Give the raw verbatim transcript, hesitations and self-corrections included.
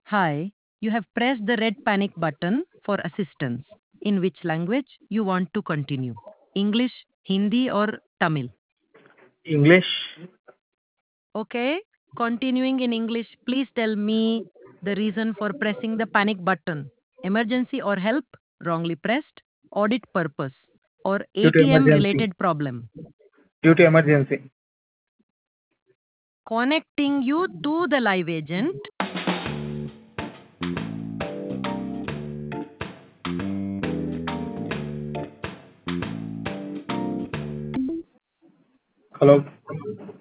Hi, you have pressed the red panic button for assistance. In which language you want to continue? English, Hindi, or Tamil? English. Okay, continuing in English, please tell me the reason for pressing the panic button. Emergency or help? Wrongly pressed. Audit purpose or Due to A T M emergency. related problem. Due to emergency. Connecting you to the live agent. Hello.